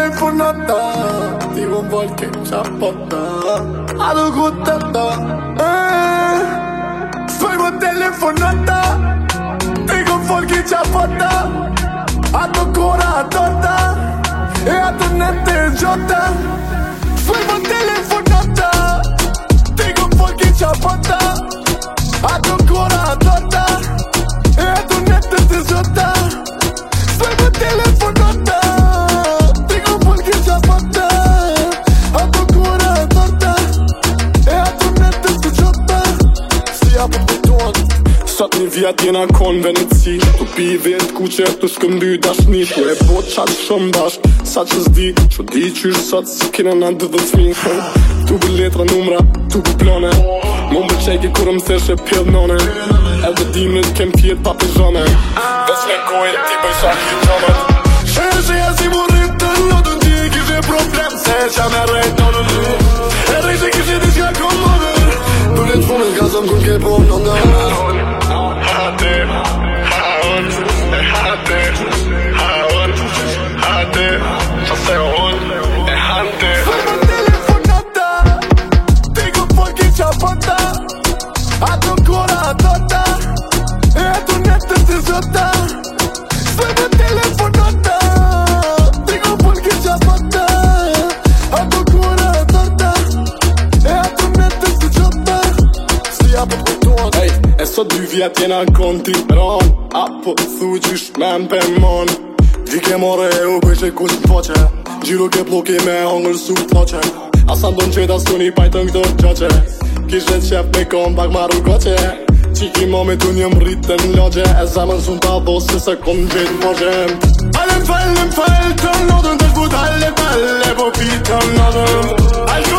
telefonata, ti con qualche ciabatta, ado cuttata, prima telefonata, ti con qualche ciabatta, ado ancora torta, e ado nette giotta, prima telefonata, ti con qualche ciabatta, ado ancora torta, e ado nette giotta, prima telefonata. Sot një vjet jena kon Veneci, tu pi vend ku që të skëndy dashni, tu e po qatë shumë bashk, sa që s'di, që di qysh sot s'kina në 12 fmi. Tu bë letra numra, tu bë plane, mu më qeki kur më theshe pjell none, edhe dimnit kem pjet pa pijone, veç me kojnë ti bëj shaki gjomet. Sheshe si mu rrit të notën ti kishe problem, se qa me rejt nonën ty, e rejt kishe diska komodën, bullet funën gazëm kun ke po në ndër. E sot 2 vjet jena konti ron, apo thu qysh me m'pe mon. Di ke more e u bëjshe kush m'poqe, gjiro ke ploke me hongër su t'poqe, asa ndon qeta s'tu një pajtën këto qoqe, kishe qef me kom pak maru koqe, qiki mo me tu një mritën loqe, e zamën sun t'a dhosë se kom gjetë m'poqe. Alem fall të notën, të shput ale po pi të notën,